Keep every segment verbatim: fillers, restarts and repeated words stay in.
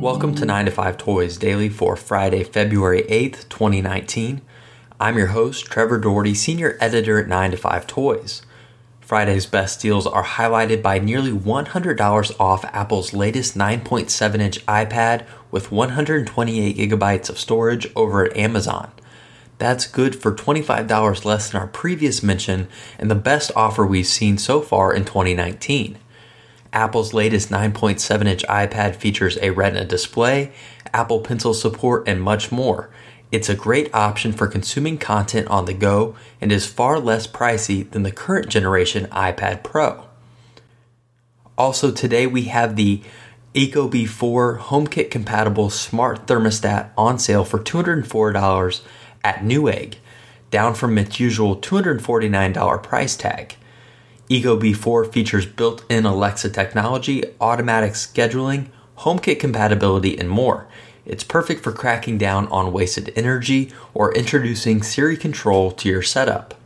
Welcome to nine to five Toys Daily for Friday, February eighth, twenty nineteen. I'm your host, Trevor Doherty, Senior Editor at nine to five Toys. Friday's best deals are highlighted by nearly one hundred dollars off Apple's latest nine point seven inch iPad with one hundred twenty-eight gigabytes of storage over at Amazon. That's good for twenty-five dollars less than our previous mention and the best offer we've seen so far in twenty nineteen. Apple's latest nine point seven inch iPad features a Retina display, Apple Pencil support, and much more. It's a great option for consuming content on the go and is far less pricey than the current generation iPad Pro. Also today we have the Ecobee four HomeKit compatible smart thermostat on sale for two hundred four dollars at Newegg, down from its usual two hundred forty-nine dollars price tag. Ecobee four features built-in Alexa technology, automatic scheduling, HomeKit compatibility, and more. It's perfect for cracking down on wasted energy or introducing Siri control to your setup.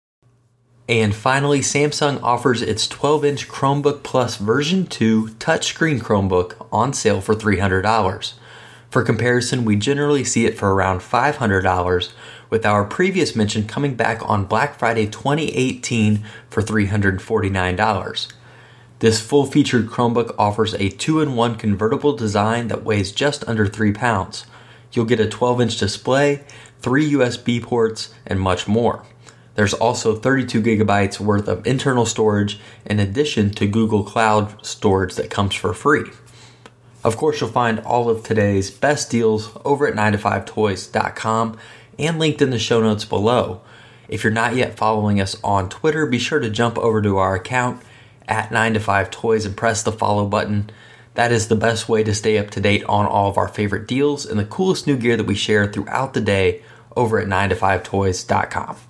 And finally, Samsung offers its twelve inch Chromebook Plus version two touchscreen Chromebook on sale for three hundred dollars. For comparison, we generally see it for around five hundred dollars, with our previous mention coming back on Black Friday twenty eighteen for three hundred forty-nine dollars. This full-featured Chromebook offers a two in one convertible design that weighs just under three pounds. You'll get a twelve inch display, three U S B ports, and much more. There's also thirty-two gigabytes worth of internal storage in addition to Google Cloud storage that comes for free. Of course, you'll find all of today's best deals over at nine to five toys dot com and linked in the show notes below. If you're not yet following us on Twitter, be sure to jump over to our account at nine to five toys and press the follow button. That is the best way to stay up to date on all of our favorite deals and the coolest new gear that we share throughout the day over at nine to five toys dot com.